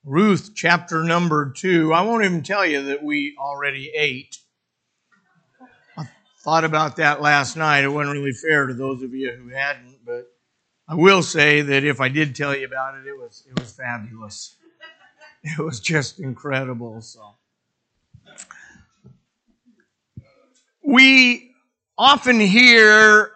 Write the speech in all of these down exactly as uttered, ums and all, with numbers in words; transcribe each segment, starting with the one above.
Ruth chapter number two. I won't even tell you that we already ate. I thought about that last night. It wasn't really fair to those of you who hadn't, but I will say that if I did tell you about it, it was it was fabulous. It was just incredible. So we often hear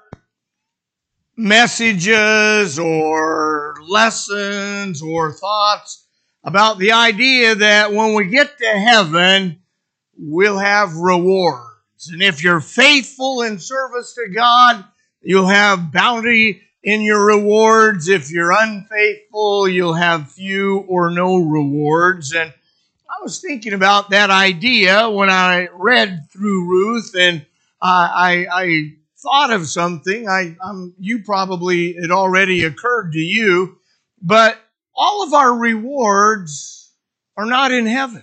messages or lessons or thoughts about the idea that when we get to heaven, we'll have rewards. And if you're faithful in service to God, you'll have bounty in your rewards. If you're unfaithful, you'll have few or no rewards. And I was thinking about that idea when I read through Ruth, and uh, I, I thought of something. I, I'm, you probably, it already occurred to you, but all of our rewards are not in heaven.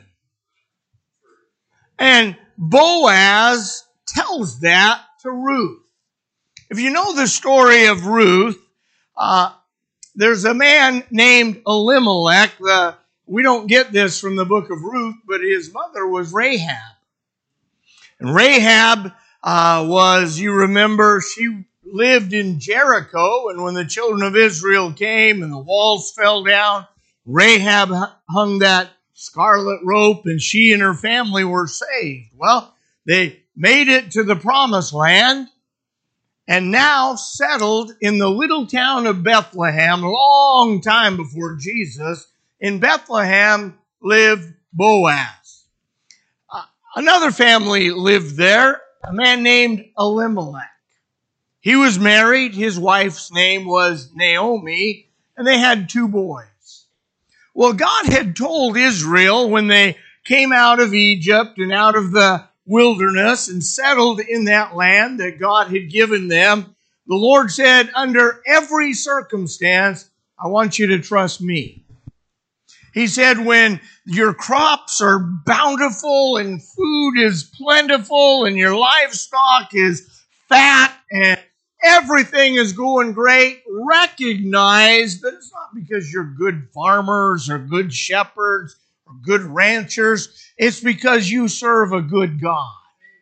And Boaz tells that to Ruth. If you know the story of Ruth, uh, there's a man named Elimelech. The, we don't get this from the book of Ruth, but his mother was Rahab. And Rahab uh, was, you remember, she lived in Jericho, and when the children of Israel came and the walls fell down, Rahab hung that scarlet rope, and she and her family were saved. Well, they made it to the promised land, and now settled in the little town of Bethlehem. A long time before Jesus, in Bethlehem lived Boaz. Uh, another family lived there, a man named Elimelech. He was married. His wife's name was Naomi, and they had two boys. Well, God had told Israel when they came out of Egypt and out of the wilderness and settled in that land that God had given them, the Lord said, under every circumstance, I want you to trust me. He said, when your crops are bountiful and food is plentiful and your livestock is fat and everything is going great, recognize that it's not because you're good farmers or good shepherds or good ranchers. It's because you serve a good God.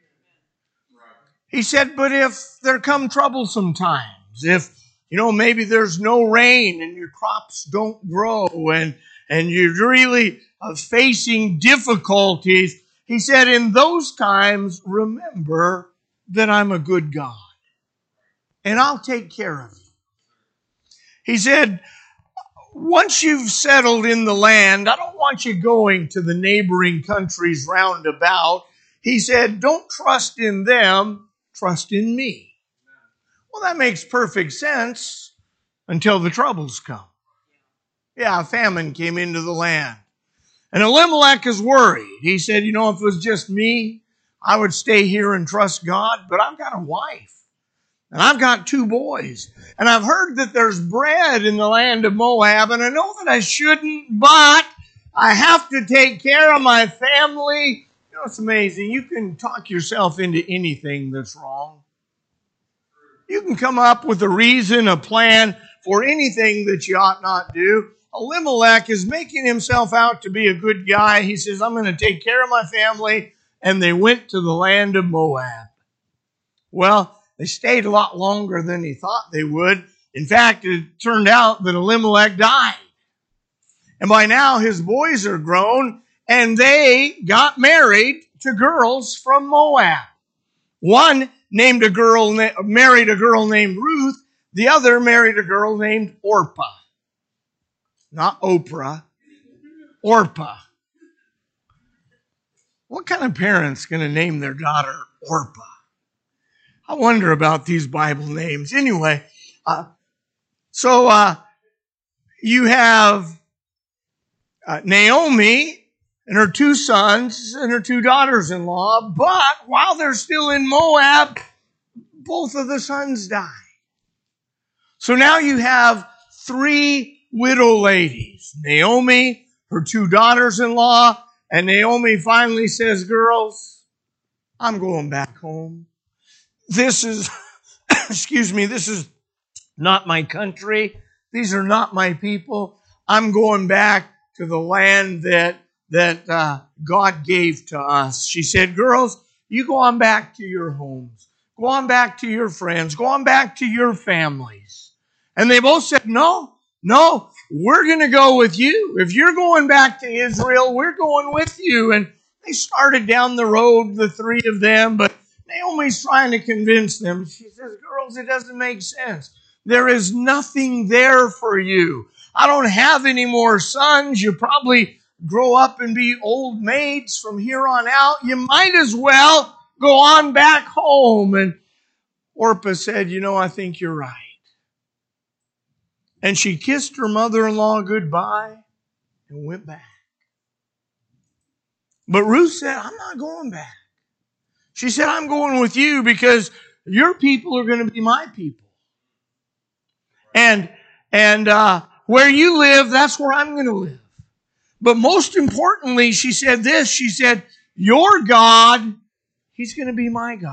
He said, but if there come troublesome times, if, you know, maybe there's no rain and your crops don't grow and, and you're really uh, facing difficulties, he said, in those times, remember that I'm a good God. And I'll take care of you. He said, once you've settled in the land, I don't want you going to the neighboring countries round about. He said, don't trust in them, trust in me. Well, that makes perfect sense until the troubles come. Yeah, a famine came into the land. And Elimelech is worried. He said, you know, if it was just me, I would stay here and trust God, but I've got a wife. And I've got two boys. And I've heard that there's bread in the land of Moab. And I know that I shouldn't, but I have to take care of my family. You know, it's amazing. You can talk yourself into anything that's wrong. You can come up with a reason, a plan for anything that you ought not do. Elimelech is making himself out to be a good guy. He says, I'm going to take care of my family. And they went to the land of Moab. Well, they stayed a lot longer than he thought they would. In fact, it turned out that Elimelech died. And by now his boys are grown and they got married to girls from Moab. One named a girl, married a girl named Ruth. The other married a girl named Orpah. Not Oprah. Orpah. What kind of parent's going to name their daughter Orpah? I wonder about these Bible names. Anyway, uh, so uh, you have uh, Naomi and her two sons and her two daughters-in-law, but while they're still in Moab, both of the sons die. So now you have three widow ladies, Naomi, her two daughters-in-law, and Naomi finally says, girls, I'm going back home. This is, excuse me, this is not my country. These are not my people. I'm going back to the land that, that uh, God gave to us. She said, girls, you go on back to your homes. Go on back to your friends. Go on back to your families. And they both said, no, no, we're going to go with you. If you're going back to Israel, we're going with you. And they started down the road, the three of them, but Naomi's trying to convince them. She says, girls, it doesn't make sense. There is nothing there for you. I don't have any more sons. You probably grow up and be old maids from here on out. You might as well go on back home. And Orpah said, you know, I think you're right. And she kissed her mother-in-law goodbye and went back. But Ruth said, I'm not going back. She said, I'm going with you because your people are going to be my people. And, and uh, where you live, that's where I'm going to live. But most importantly, she said this. She said, your God, He's going to be my God.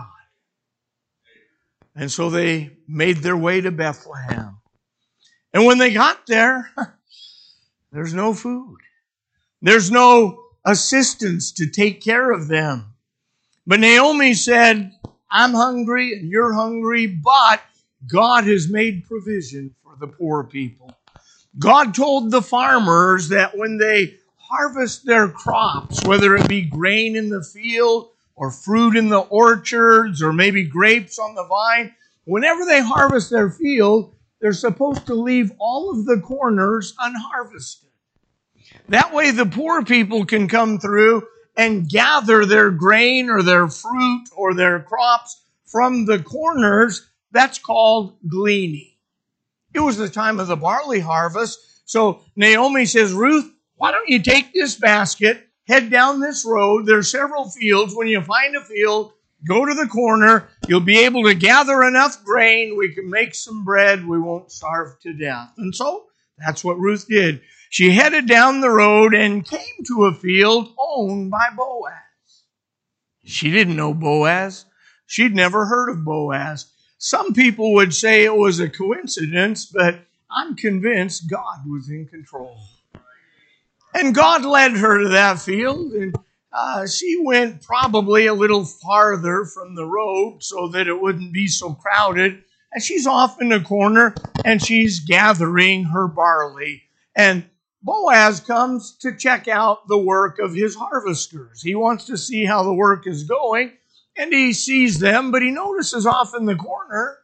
And so they made their way to Bethlehem. And when they got there, there's no food. There's no assistance to take care of them. But Naomi said, I'm hungry and you're hungry, but God has made provision for the poor people. God told the farmers that when they harvest their crops, whether it be grain in the field or fruit in the orchards or maybe grapes on the vine, whenever they harvest their field, they're supposed to leave all of the corners unharvested. That way the poor people can come through and gather their grain or their fruit or their crops from the corners. That's called gleaning. It was the time of the barley harvest. So Naomi says, Ruth, why don't you take this basket, head down this road. There's several fields. When you find a field, go to the corner. You'll be able to gather enough grain. We can make some bread. We won't starve to death. And so that's what Ruth did. She headed down the road and came to a field owned by Boaz. She didn't know Boaz. She'd never heard of Boaz. Some people would say it was a coincidence, but I'm convinced God was in control. And God led her to that field, and uh, she went probably a little farther from the road so that it wouldn't be so crowded. And she's off in the corner, and she's gathering her barley. And Boaz comes to check out the work of his harvesters. He wants to see how the work is going, and he sees them, but he notices off in the corner,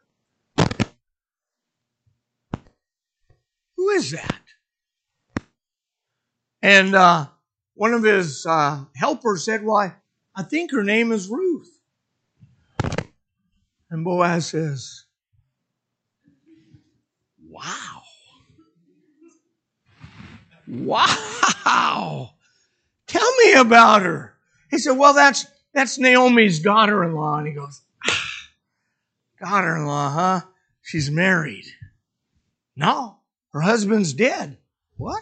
who is that? And uh, one of his uh, helpers said, well, I, I think her name is Ruth. And Boaz says, wow. Wow. Tell me about her. He said, well, that's that's Naomi's daughter-in-law. And he goes, ah, daughter-in-law, huh? She's married. No, her husband's dead. What?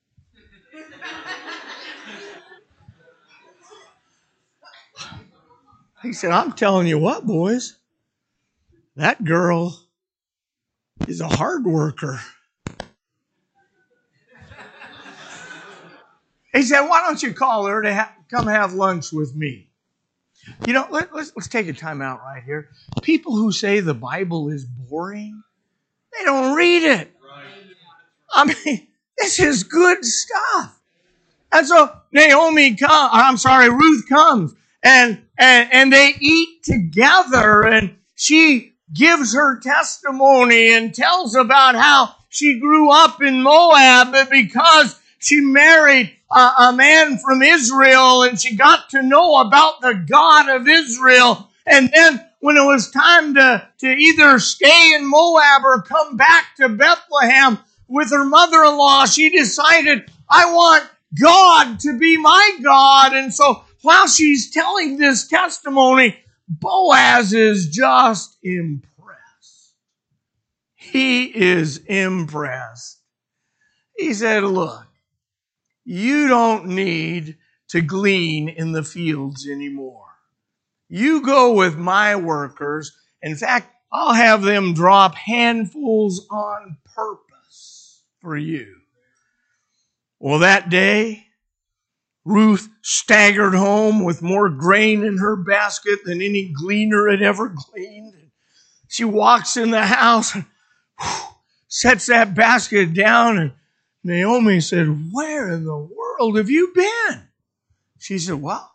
He said, I'm telling you what, boys. That girl is a hard worker. He said, why don't you call her to ha- come have lunch with me? You know, let, let's, let's take a time out right here. People who say the Bible is boring, they don't read it. I mean, this is good stuff. And so Naomi comes, I'm sorry, Ruth comes, and, and, and they eat together, and she gives her testimony and tells about how she grew up in Moab, but because she married a, a man from Israel and she got to know about the God of Israel. And then when it was time to, to either stay in Moab or come back to Bethlehem with her mother-in-law, she decided, I want God to be my God. And so while she's telling this testimony, Boaz is just impressed. He is impressed. He said, look, you don't need to glean in the fields anymore. You go with my workers. In fact, I'll have them drop handfuls on purpose for you. Well, that day, Ruth staggered home with more grain in her basket than any gleaner had ever gleaned. She walks in the house and whew, sets that basket down, and Naomi said, "Where in the world have you been?" She said, "Well,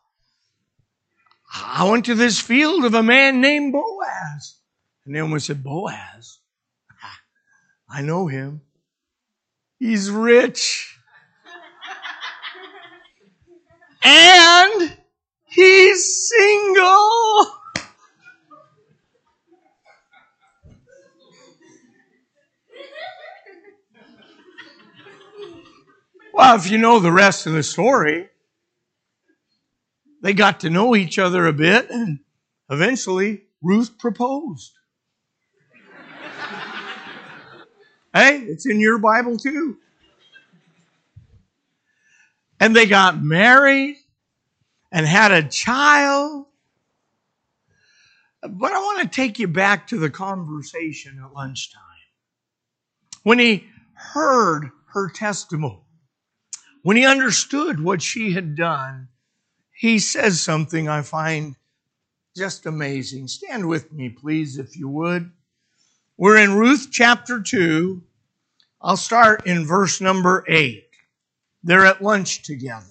I went to this field of a man named Boaz." And Naomi said, "Boaz? I know him. He's rich. And he's single." Well, if you know the rest of the story, they got to know each other a bit, and eventually Ruth proposed. Hey, it's in your Bible too. And they got married and had a child. But I want to take you back to the conversation at lunchtime. When he heard her testimony, when he understood what she had done, he says something I find just amazing. Stand with me, please, if you would. We're in Ruth chapter two. I'll start in verse number eight. They're at lunch together.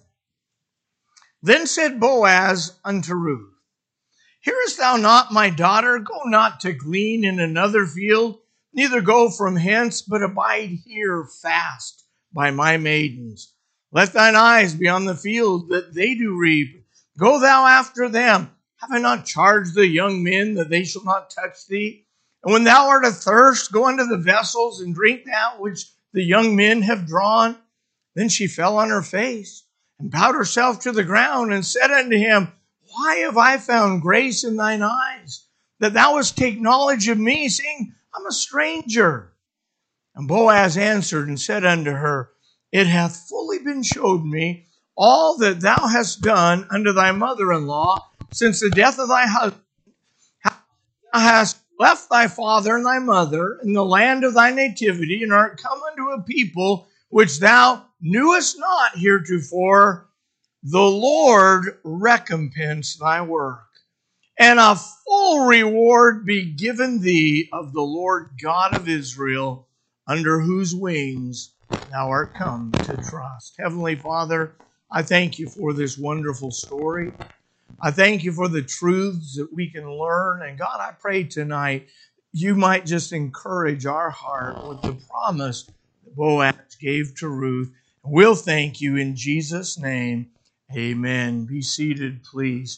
Then said Boaz unto Ruth, "Hearest thou not, my daughter? Go not to glean in another field, neither go from hence, but abide here fast by my maidens. Let thine eyes be on the field that they do reap. Go thou after them. Have I not charged the young men that they shall not touch thee? And when thou art athirst, go unto the vessels and drink that which the young men have drawn." Then she fell on her face and bowed herself to the ground and said unto him, "Why have I found grace in thine eyes, that thou hast take knowledge of me, saying, I'm a stranger?" And Boaz answered and said unto her, "It hath fully been showed me all that thou hast done unto thy mother-in-law since the death of thy husband. Thou hast left thy father and thy mother in the land of thy nativity, and art come unto a people which thou knewest not heretofore. The Lord recompense thy work, and a full reward be given thee of the Lord God of Israel, under whose wings thou art come to trust." Heavenly Father, I thank you for this wonderful story. I thank you for the truths that we can learn. And God, I pray tonight you might just encourage our heart with the promise that Boaz gave to Ruth. We'll thank you in Jesus' name. Amen. Be seated, please.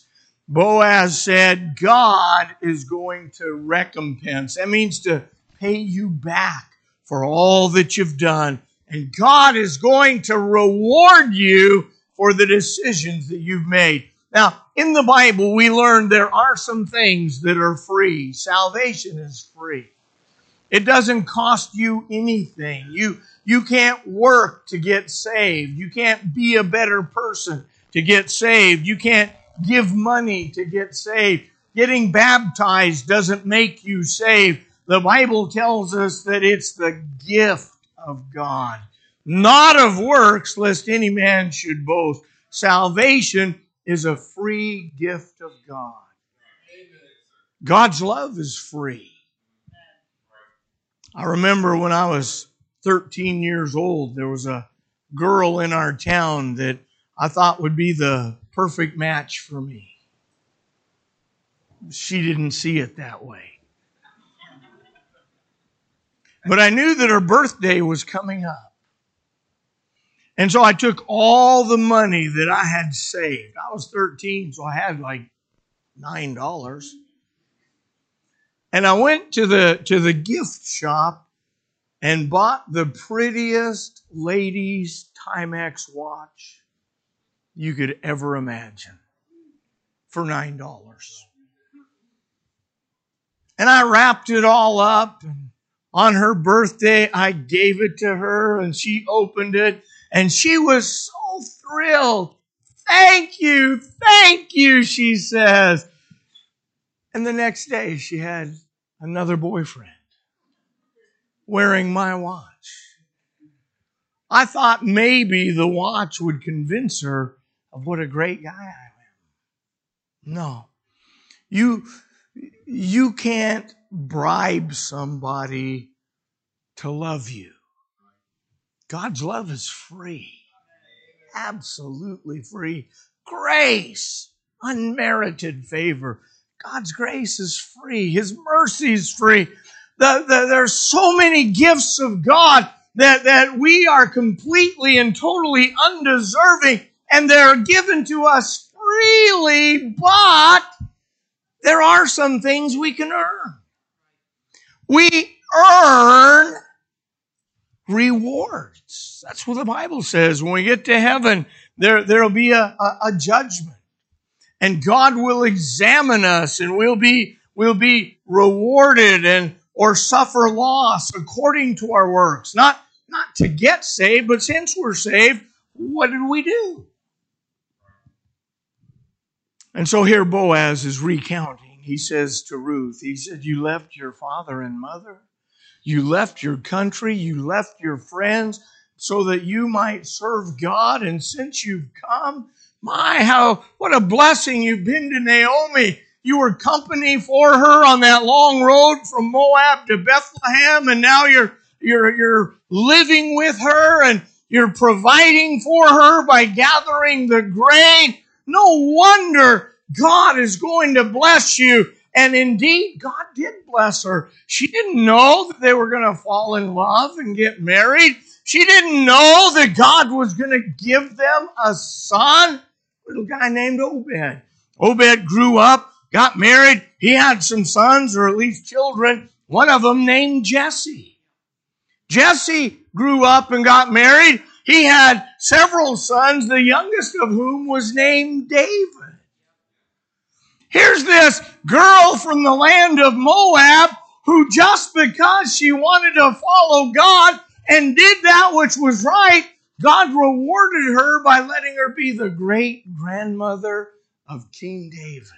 Boaz said, God is going to recompense. That means to pay you back for all that you've done. And God is going to reward you for the decisions that you've made. Now, in the Bible, we learn there are some things that are free. Salvation is free. It doesn't cost you anything. You, you can't work to get saved. You can't be a better person to get saved. You can't give money to get saved. Getting baptized doesn't make you saved. The Bible tells us that it's the gift of God, not of works, lest any man should boast. Salvation is a free gift of God. God's love is free. I remember when I was thirteen years old, there was a girl in our town that I thought would be the perfect match for me. She didn't see it that way. But I knew that her birthday was coming up. And so I took all the money that I had saved. I was thirteen, so I had like nine dollars. And I went to the, to the gift shop and bought the prettiest lady's Timex watch you could ever imagine for nine dollars. And I wrapped it all up, and on her birthday, I gave it to her, and she opened it, and she was so thrilled. "Thank you, thank you," she says. And the next day, she had another boyfriend wearing my watch. I thought maybe the watch would convince her of what a great guy I am. No. You, you can't bribe somebody to love you. God's love is free. Absolutely free. Grace. Unmerited favor. God's grace is free. His mercy is free. The, the, there's so many gifts of God that, that we are completely and totally undeserving, and they're given to us freely, but there are some things we can earn. We earn rewards. That's what the Bible says. When we get to heaven, there there'll be a, a, a judgment. And God will examine us, and we'll be we'll be rewarded and or suffer loss according to our works. Not, not to get saved, but since we're saved, what did we do? And so here Boaz is recounting. He says to Ruth, he said, you left your father and mother. You left your country. You left your friends so that you might serve God. And since you've come, my, how, what a blessing you've been to Naomi. You were company for her on that long road from Moab to Bethlehem, and now you're, you're, you're living with her, and you're providing for her by gathering the grain. No wonder God is going to bless you. And indeed, God did bless her. She didn't know that they were going to fall in love and get married. She didn't know that God was going to give them a son. A little guy named Obed. Obed grew up, got married. He had some sons, or at least children. One of them named Jesse. Jesse grew up and got married. He had several sons, the youngest of whom was named David. Here's this girl from the land of Moab who, just because she wanted to follow God and did that which was right, God rewarded her by letting her be the great-grandmother of King David.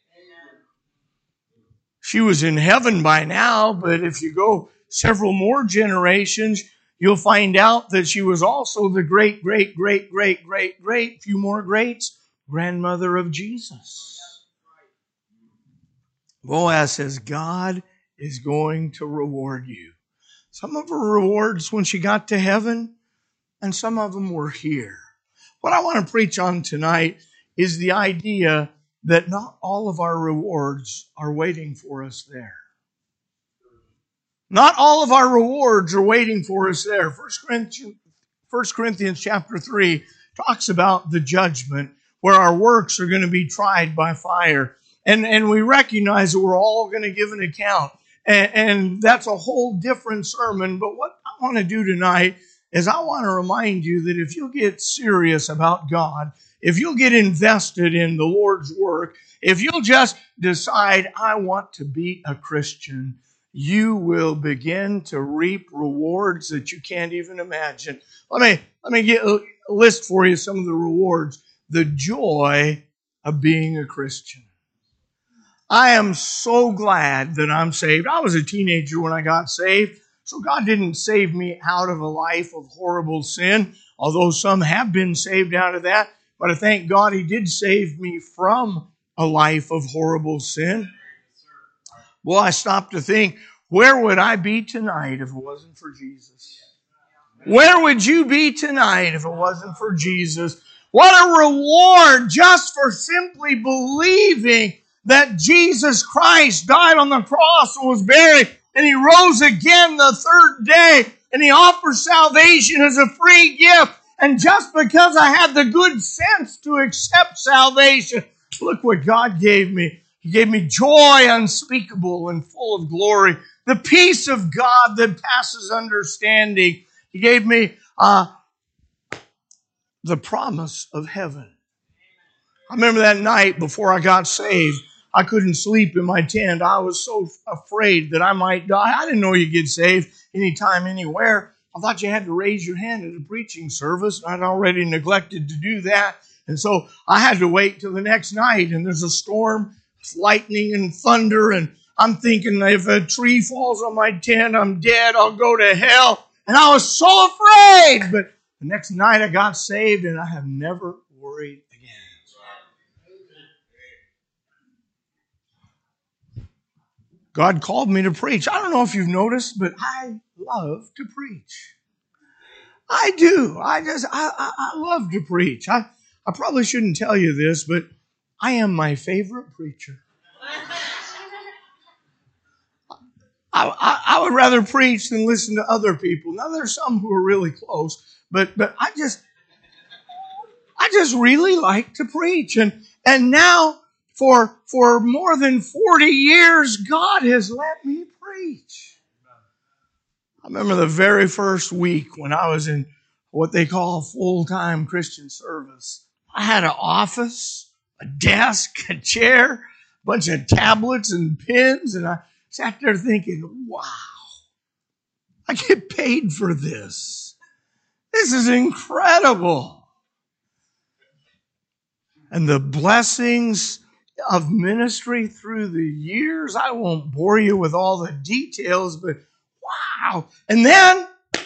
She was in heaven by now, but if you go several more generations, you'll find out that she was also the great, great, great, great, great, great, few more greats, grandmother of Jesus. Boaz says, God is going to reward you. Some of her rewards when she got to heaven, and some of them were here. What I want to preach on tonight is the idea that not all of our rewards are waiting for us there. Not all of our rewards are waiting for us there. First Corinthians, First Corinthians chapter three talks about the judgment where our works are going to be tried by fire. And, and we recognize that we're all going to give an account. And, and that's a whole different sermon. But what I want to do tonight is I want to remind you that if you'll get serious about God, if you'll get invested in the Lord's work, if you'll just decide, I want to be a Christian, you will begin to reap rewards that you can't even imagine. Let me, let me get a list for you some of the rewards. The joy of being a Christian. I am so glad that I'm saved. I was a teenager when I got saved, so God didn't save me out of a life of horrible sin, although some have been saved out of that. But I thank God He did save me from a life of horrible sin. Well, I stopped to think, where would I be tonight if it wasn't for Jesus? Where would you be tonight if it wasn't for Jesus? What a reward just for simply believing that Jesus Christ died on the cross and was buried, and He rose again the third day, and He offers salvation as a free gift. And just because I had the good sense to accept salvation, look what God gave me. He gave me joy unspeakable and full of glory, the peace of God that passes understanding. He gave me uh, the promise of heaven. I remember that night before I got saved, I couldn't sleep in my tent. I was so afraid that I might die. I didn't know you get saved anytime, anywhere. I thought you had to raise your hand at a preaching service. I'd already neglected to do that. And so I had to wait till the next night, and there's a storm, lightning and thunder, and I'm thinking if a tree falls on my tent, I'm dead, I'll go to hell. And I was so afraid, but The next night I got saved, and I have never worried again. God called me to preach. I don't know if you've noticed, but I love to preach. I do. I just, I, I, I love to preach. I, I probably shouldn't tell you this, but I am my favorite preacher. I, I, I would rather preach than listen to other people. Now, there's some who are really close, but but I just, I just really like to preach. And and now, for for more than forty years, God has let me preach. I remember the very first week when I was in what they call full-time Christian service. I had an office, a desk, a chair, a bunch of tablets and pens, and I sat there thinking, wow, I get paid for this. This is incredible. And the blessings of ministry through the years, I won't bore you with all the details, but wow. And then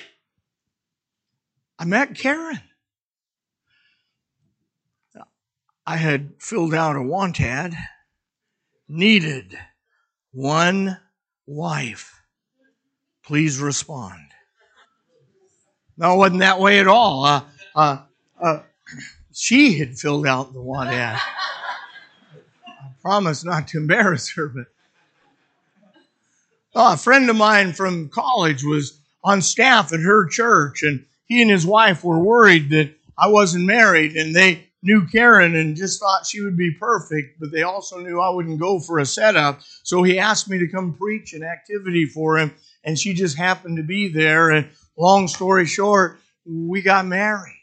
I met Karen. I had filled out a want ad, needed one wife. Please respond. No, it wasn't that way at all. Uh, uh, uh, she had filled out the want ad. I promise not to embarrass her, but oh, a friend of mine from college was on staff at her church, and he and his wife were worried that I wasn't married, and they knew Karen and just thought she would be perfect, but they also knew I wouldn't go for a setup. So he asked me to come preach an activity for him, and she just happened to be there. And long story short, we got married.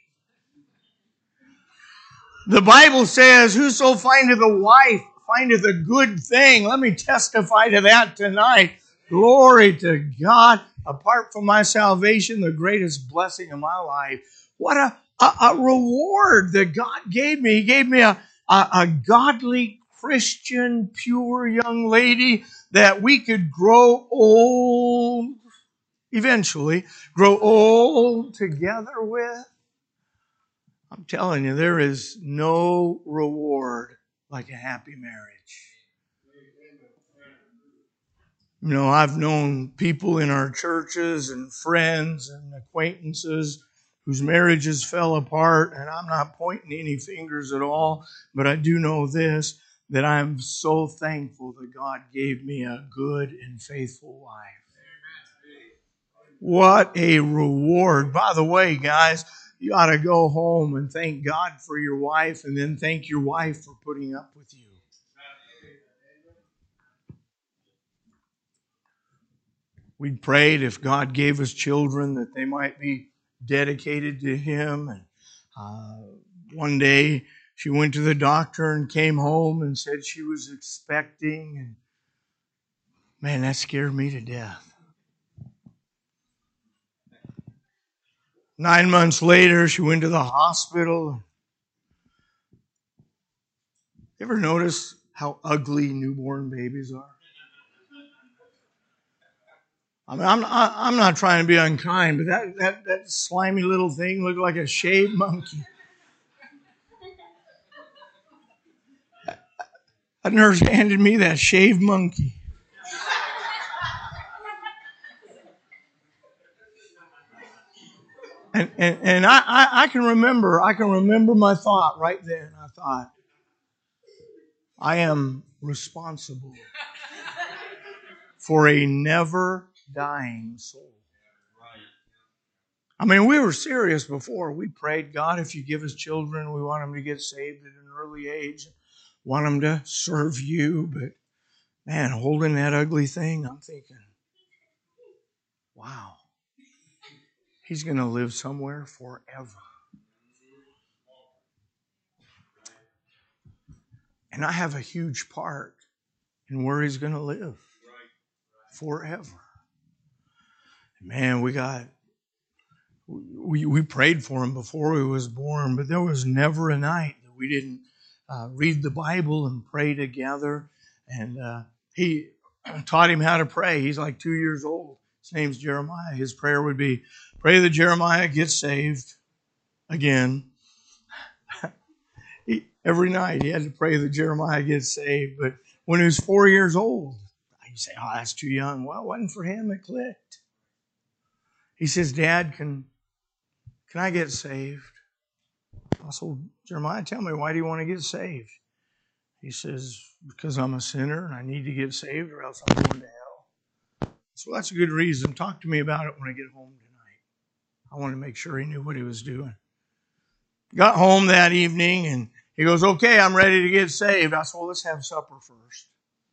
The Bible says, whoso findeth a wife findeth a good thing. Let me testify to that tonight. Glory to God. Apart from my salvation, the greatest blessing of my life. What a A, a reward that God gave me. He gave me a, a, a godly, Christian, pure young lady that we could grow old, eventually, grow old together with. I'm telling you, there is no reward like a happy marriage. You know, I've known people in our churches and friends and acquaintances whose marriages fell apart, and I'm not pointing any fingers at all, but I do know this, that I'm so thankful that God gave me a good and faithful wife. What a reward. By the way, guys, you ought to go home and thank God for your wife, and then thank your wife for putting up with you. We prayed if God gave us children that they might be dedicated to Him. And uh, one day she went to the doctor and came home and said she was expecting. And man, that scared me to death. Nine months later, she went to the hospital. You ever notice how ugly newborn babies are? I mean, I'm, I'm not trying to be unkind, but that, that, that slimy little thing looked like a shaved monkey. A nurse handed me that shaved monkey. And, and, and I, I, I can remember, I can remember my thought right then. I thought, I am responsible for a never dying soul. I mean, we were serious before. We prayed, God, if you give us children, we want them to get saved at an early age. Want them to serve you. But, man, holding that ugly thing, I'm thinking, wow, he's going to live somewhere forever. And I have a huge part in where he's going to live forever. Man, we got... We, we prayed for him before he was born, but there was never a night that we didn't uh, read the Bible and pray together. And uh, he taught him how to pray. He's like two years old. His name's Jeremiah. His prayer would be, pray that Jeremiah gets saved. again. he, every night he had to pray that Jeremiah gets saved. But when he was four years old, you say, oh, that's too young. Well, it wasn't for him. It clicked. He says, Dad, can, can I get saved? I said, Jeremiah, tell me, why do you want to get saved? He says, because I'm a sinner and I need to get saved or else I'm going to hell. So that's a good reason. Talk to me about it when I get home tonight. I wanted to make sure he knew what he was doing. Got home that evening and he goes, okay, I'm ready to get saved. I said, well, let's have supper first.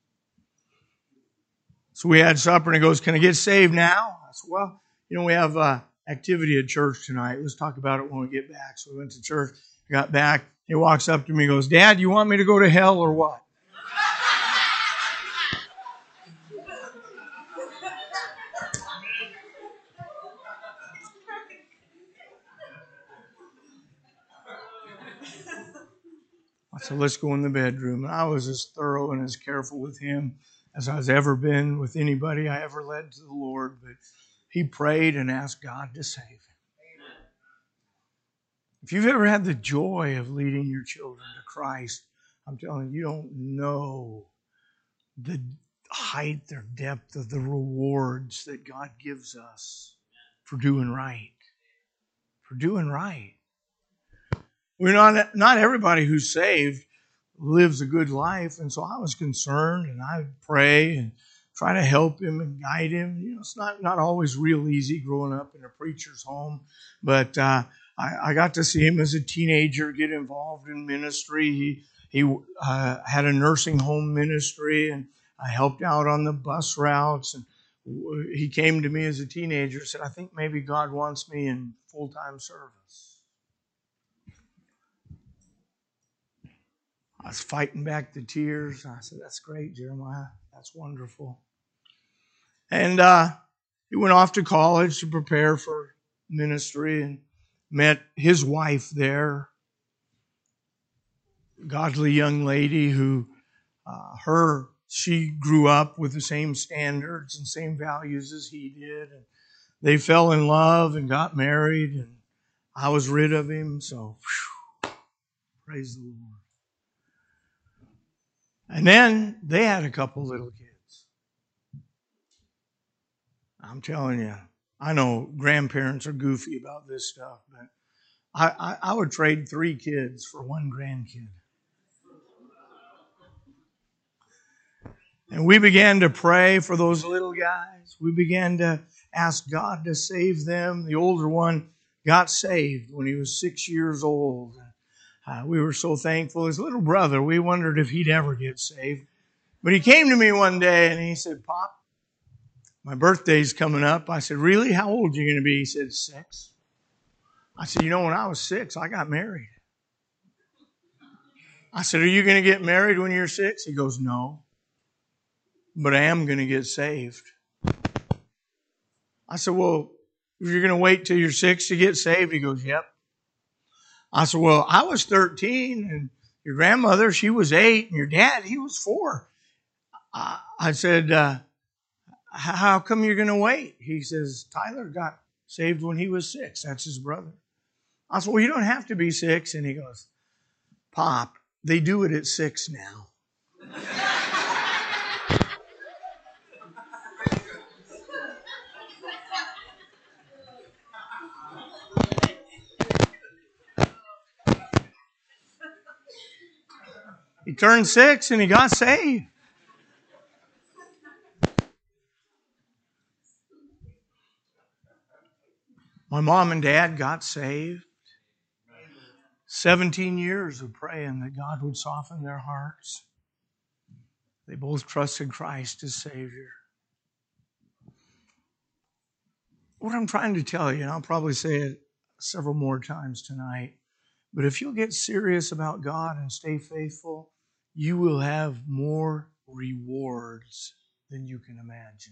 So we had supper and he goes, can I get saved now? I said, well, you know, we have uh, activity at church tonight. Let's talk about it when we get back. So we went to church, got back. He walks up to me and goes, Dad, you want me to go to hell or what? I said, let's go in the bedroom. And I was as thorough and as careful with him as I've ever been with anybody I ever led to the Lord. But he prayed and asked God to save him. If you've ever had the joy of leading your children to Christ, I'm telling you, you don't know the height or depth of the rewards that God gives us for doing right. For doing right. We're not, not everybody who's saved lives a good life. And so I was concerned and I would pray and try to help him and guide him. You know, it's not, not always real easy growing up in a preacher's home. But uh, I, I got to see him as a teenager get involved in ministry. He, he uh, had a nursing home ministry and I helped out on the bus routes. And he came to me as a teenager and said, I think maybe God wants me in full-time service. I was fighting back the tears. I said, that's great, Jeremiah. That's wonderful. And uh, he went off to college to prepare for ministry and met his wife there, godly young lady who, uh, her, she grew up with the same standards and same values as he did. And they fell in love and got married, and I was rid of him. So, whew, praise the Lord. And then they had a couple little kids. I'm telling you, I know grandparents are goofy about this stuff, but I, I, I would trade three kids for one grandkid. And we began to pray for those little guys. We began to ask God to save them. The older one got saved when he was six years old. Uh, we were so thankful. His little brother, we wondered if he'd ever get saved. But he came to me one day and he said, Pop, my birthday's coming up. I said, really? How old are you going to be? He said, six. I said, you know, when I was six, I got married. I said, are you going to get married when you're six? He goes, no, but I am going to get saved. I said, well, if you're going to wait till you're six to get saved? He goes, yep. I said, well, I was thirteen and your grandmother, she was eight and your dad, he was four. I, I said, uh, how come you're going to wait? He says, Tyler got saved when he was six. That's his brother. I said, well, you don't have to be six. And he goes, Pop, they do it at six now. He turned six and he got saved. My mom and dad got saved. seventeen years of praying that God would soften their hearts. They both trusted Christ as Savior. What I'm trying to tell you, and I'll probably say it several more times tonight, but if you'll get serious about God and stay faithful, you will have more rewards than you can imagine.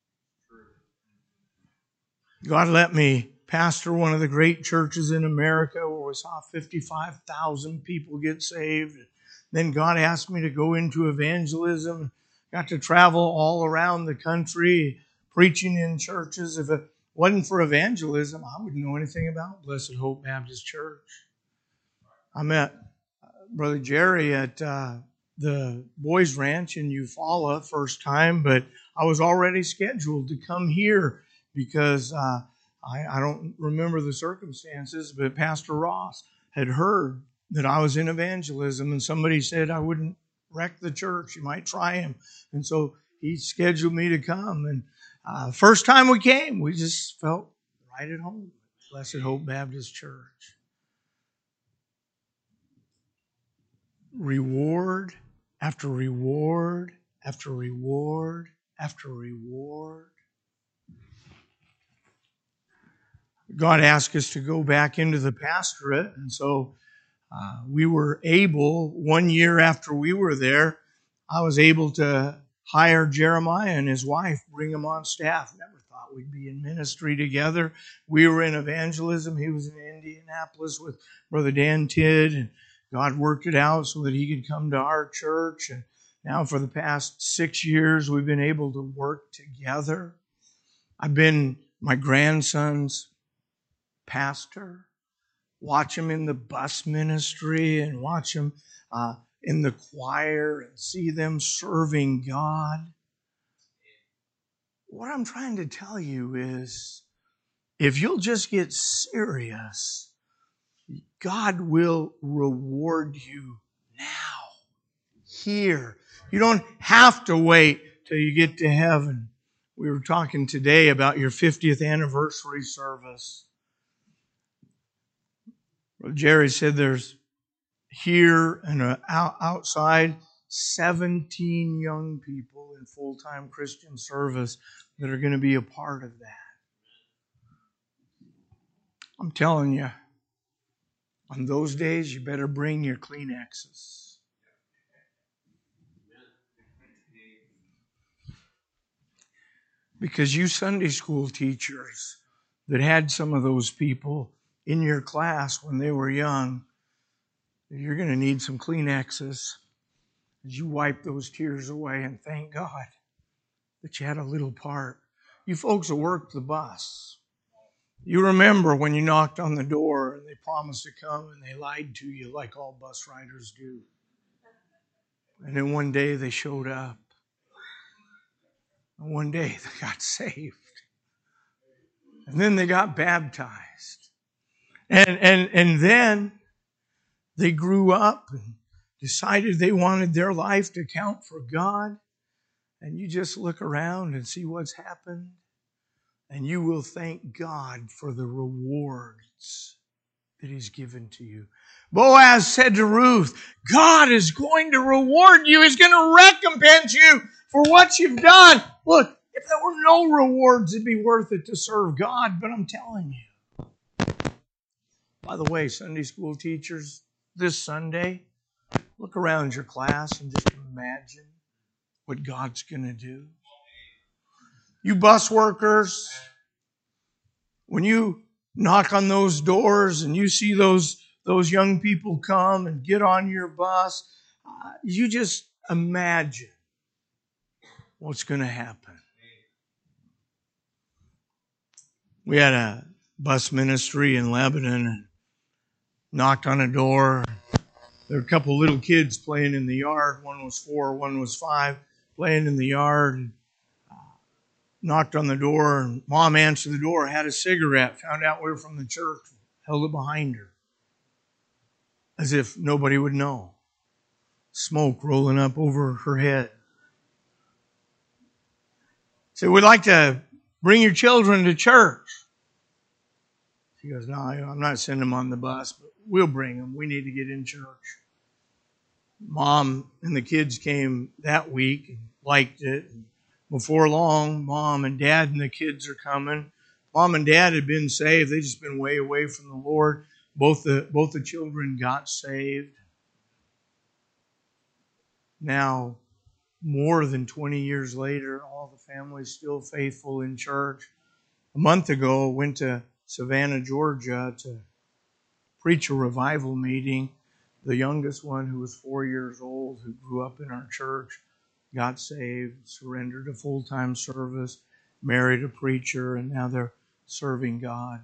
God let me pastor one of the great churches in America where we saw fifty-five thousand people get saved. Then God asked me to go into evangelism. Got to travel all around the country preaching in churches. If it wasn't for evangelism, I wouldn't know anything about Blessed Hope Baptist Church. I met Brother Jerry at uh, the Boys Ranch in Eufaula first time, but I was already scheduled to come here because uh, I, I don't remember the circumstances, but Pastor Ross had heard that I was in evangelism, and somebody said I wouldn't wreck the church. You might try him. And so he scheduled me to come. And uh, first time we came, we just felt right at home. Blessed Hope Baptist Church. Reward after reward after reward after reward. God asked us to go back into the pastorate, and so uh, we were able, one year after we were there, I was able to hire Jeremiah and his wife, bring them on staff. Never thought we'd be in ministry together. We were in evangelism. He was in Indianapolis with Brother Dan Tidd, and God worked it out so that he could come to our church. And now for the past six years, we've been able to work together. I've been my grandson's pastor. Watch him in the bus ministry and watch him uh, in the choir and see them serving God. What I'm trying to tell you is, if you'll just get serious, God will reward you now, here. You don't have to wait till you get to heaven. We were talking today about your fiftieth anniversary service. Jerry said there's here and uh, out, outside seventeen young people in full-time Christian service that are going to be a part of that. I'm telling you, on those days, you better bring your Kleenexes. Because you Sunday school teachers that had some of those people in your class when they were young, you're going to need some Kleenexes as you wipe those tears away and thank God that you had a little part. You folks that worked the bus, you remember when you knocked on the door and they promised to come and they lied to you like all bus riders do. And then one day they showed up. And one day they got saved. And then they got baptized. And, and, and then they grew up and decided they wanted their life to count for God. And you just look around and see what's happened. And you will thank God for the rewards that He's given to you. Boaz said to Ruth, God is going to reward you. He's going to recompense you for what you've done. Look, if there were no rewards, it'd be worth it to serve God. But I'm telling you. By the way, Sunday school teachers, this Sunday, look around your class and just imagine what God's going to do. You bus workers, when you knock on those doors and you see those, those young people come and get on your bus, uh, you just imagine what's going to happen. We had a bus ministry in Lebanon and knocked on a door. There were a couple of little kids playing in the yard. One was four, one was five, playing in the yard. And knocked on the door, and Mom answered the door, had a cigarette, found out we were from the church, held it behind her, as if nobody would know. Smoke rolling up over her head. Said, we'd like to bring your children to church. She goes, no, I'm not sending them on the bus, but we'll bring them. We need to get in church. Mom and the kids came that week and liked it. Before long, Mom and Dad and the kids are coming. Mom and Dad had been saved. They'd just been way away from the Lord. Both the, both the children got saved. Now, more than twenty years later, all the family's still faithful in church. A month ago, I went to Savannah, Georgia to preach a revival meeting. The youngest one, who was four years old, who grew up in our church, got saved, surrendered to full-time service, married a preacher, and now they're serving God.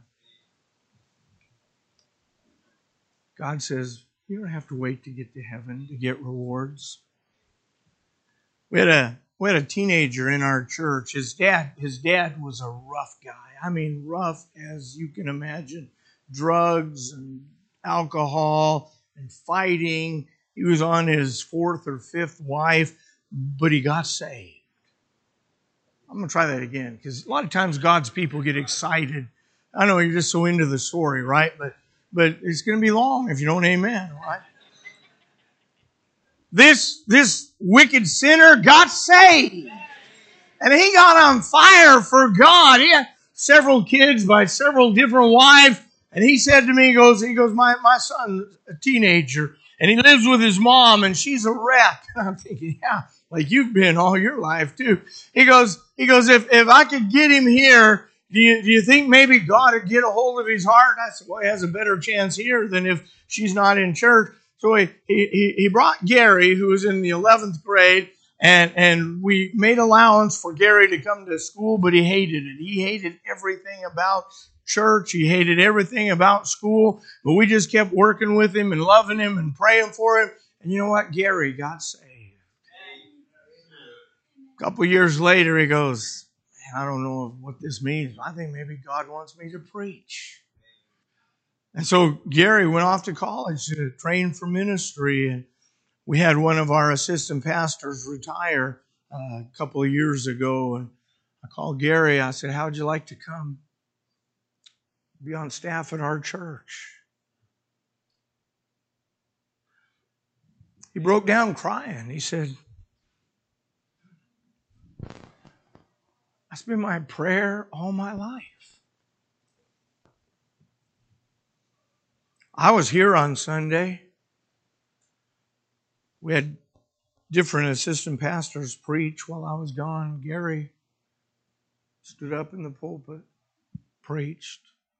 God says, you don't have to wait to get to heaven to get rewards. We had a we had a teenager in our church. His dad, his dad was a rough guy. I mean, rough as you can imagine. Drugs and alcohol and fighting. He was on his fourth or fifth wife, but he got saved. I'm going to try that again, because a lot of times God's people get excited. I know you're just so into the story, right? But but it's going to be long if you don't amen, right? This, this wicked sinner got saved. And he got on fire for God. He had several kids by several different wives. And he said to me, he goes, he goes, my, my son's a teenager. And he lives with his mom, and she's a wreck. And I'm thinking, yeah, like you've been all your life too. He goes, he goes, if, if I could get him here, do you, do you think maybe God would get a hold of his heart? I said, well, he has a better chance here than if she's not in church. So he, he, he brought Gary, who was in the eleventh grade, and, and we made allowance for Gary to come to school, but he hated it. He hated everything about church. He hated everything about school, but we just kept working with him and loving him and praying for him. And you know what? Gary got saved. A couple years later, he goes, man, I don't know what this means. I think maybe God wants me to preach. And so Gary went off to college to train for ministry, and we had one of our assistant pastors retire uh, a couple of years ago, and I called Gary. I said, how would you like to come be on staff at our church? He broke down crying. He said, that's been my prayer all my life. I was here on Sunday. We had different assistant pastors preach while I was gone. Gary stood up in the pulpit, preached.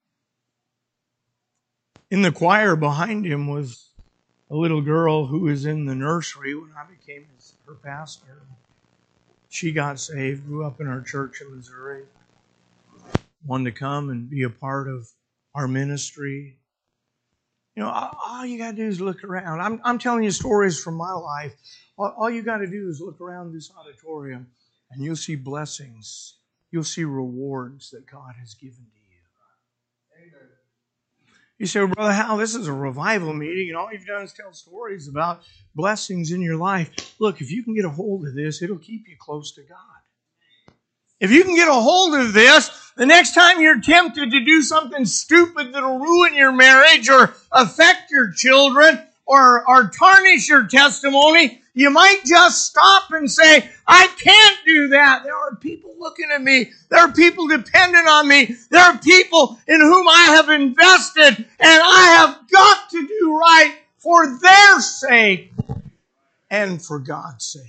In the choir behind him was a little girl who was in the nursery when I became his, her pastor. She got saved, grew up in our church in Missouri, wanted to come and be a part of our ministry. You know, all you got to do is look around. I'm, I'm telling you stories from my life. All, all you got to do is look around this auditorium, and you'll see blessings. You'll see rewards that God has given to you. Amen. You say, well, Brother Hal, this is a revival meeting, and all you've done is tell stories about blessings in your life. Look, if you can get a hold of this, it'll keep you close to God. If you can get a hold of this, the next time you're tempted to do something stupid that'll ruin your marriage or affect your children or, or tarnish your testimony, you might just stop and say, I can't do that. There are people looking at me. There are people dependent on me. There are people in whom I have invested, and I have got to do right for their sake and for God's sake.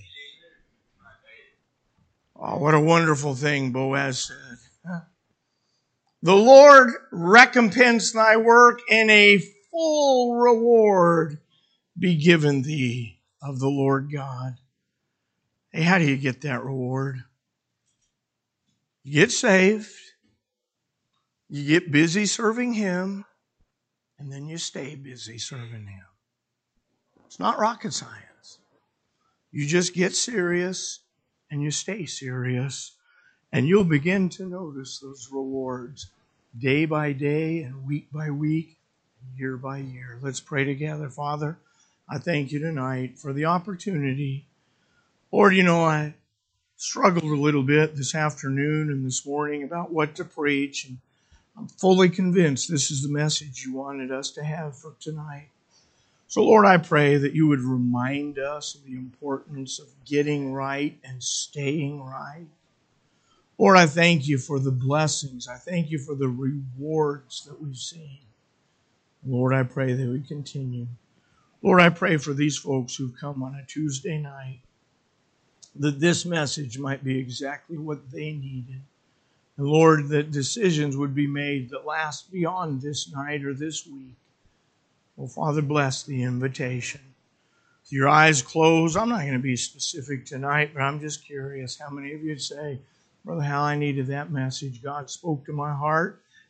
Oh, what a wonderful thing Boaz said. The Lord recompense thy work, and a full reward be given thee of the Lord God. Hey, how do you get that reward? You get saved, you get busy serving Him, and then you stay busy serving Him. It's not rocket science. You just get serious and you stay serious, and you'll begin to notice those rewards day by day and week by week, and year by year. Let's pray together. Father, I thank you tonight for the opportunity. Lord, you know, I struggled a little bit this afternoon and this morning about what to preach, and I'm fully convinced this is the message you wanted us to have for tonight. So, Lord, I pray that you would remind us of the importance of getting right and staying right. Lord, I thank you for the blessings. I thank you for the rewards that we've seen. Lord, I pray that we continue. Lord, I pray for these folks who've come on a Tuesday night, that this message might be exactly what they needed. And Lord, that decisions would be made that last beyond this night or this week. Well, Father, bless the invitation. With your eyes closed, I'm not going to be specific tonight, but I'm just curious how many of you would say, Brother Hal, I needed that message. God spoke to my heart,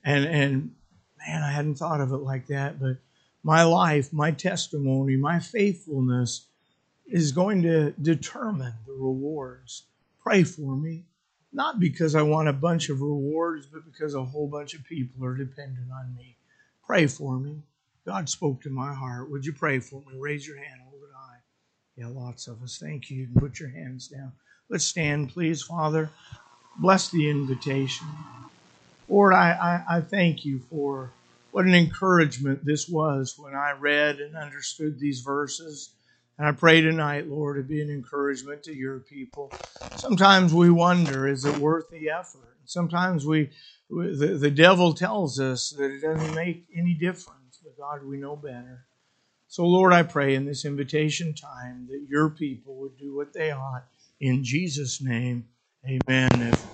And, and man, I hadn't thought of it like that, but my life, my testimony, my faithfulness is going to determine the rewards. Pray for me. Not because I want a bunch of rewards, but because a whole bunch of people are dependent on me. Pray for me. God spoke to my heart. Would you pray for me? Raise your hand, hold it high. Yeah, lots of us. Thank you. You can put your hands down. Let's stand, please, Father. Bless the invitation. Lord, I, I, I thank you for what an encouragement this was when I read and understood these verses. And I pray tonight, Lord, to be an encouragement to your people. Sometimes we wonder, is it worth the effort? Sometimes we, the, the devil tells us that it doesn't make any difference. But God, we know better. So, Lord, I pray in this invitation time that your people would do what they ought. In Jesus' name, amen. If